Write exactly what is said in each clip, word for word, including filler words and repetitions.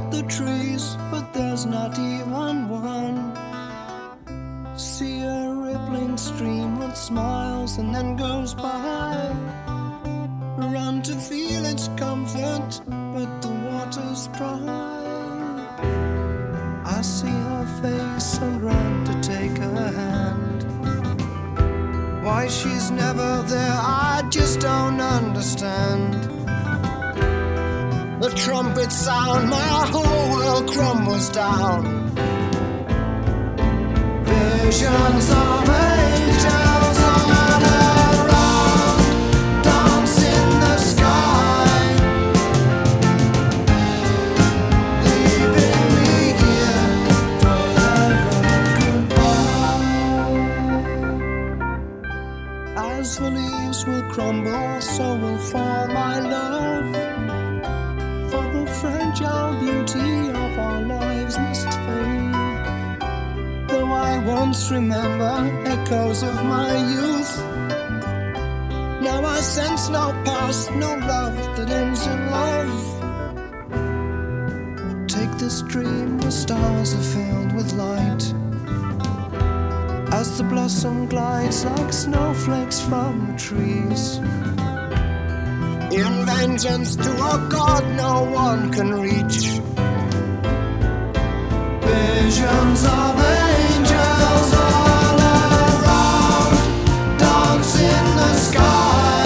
the trees, but there's not even one. See a rippling stream that smiles and then goes by. Run to feel its comfort, but the water's dry. I see her face and run to take her hand. Why she's never there, I just don't understand. The trumpet sound, my whole world crumbles down. Visions of angels all around, dance in the sky, leaving me here forever goodbye. As the leaves will crumble, so will fall my love. For the fragile beauty of our lives must fade. Though I once remember echoes of my youth, now I sense no past, no love that ends in love. Take this dream, the stars are filled with light, as the blossom glides like snowflakes from the trees, in vengeance to a God no one can reach. Visions of angels all around, dance in the sky,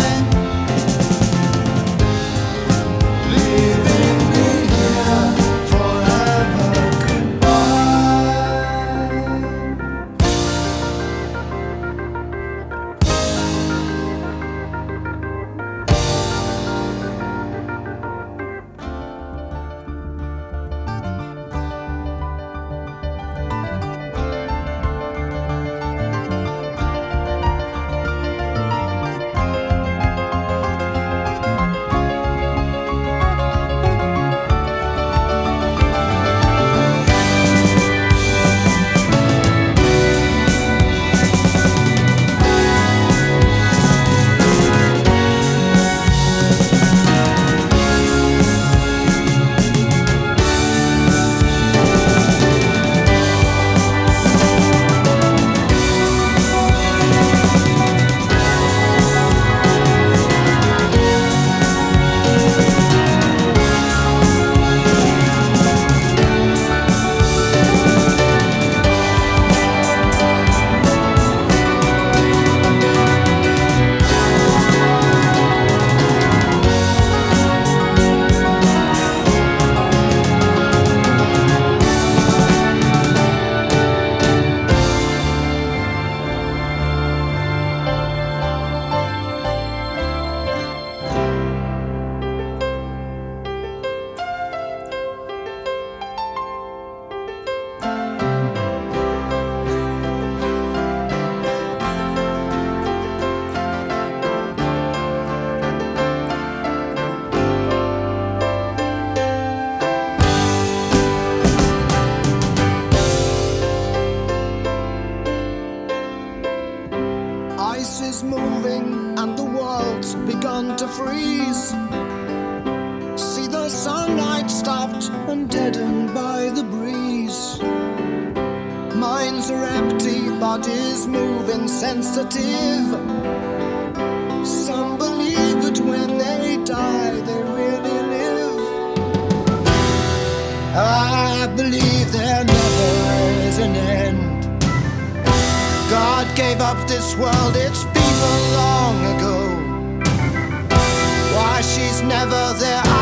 leaving me here forever begun to freeze. See the sunlight stopped and deadened by the breeze. Minds are empty, bodies move insensitive. Some believe that when they die, they really live. I believe there never is an end. God gave up this world, its people long ago. Why she's never there,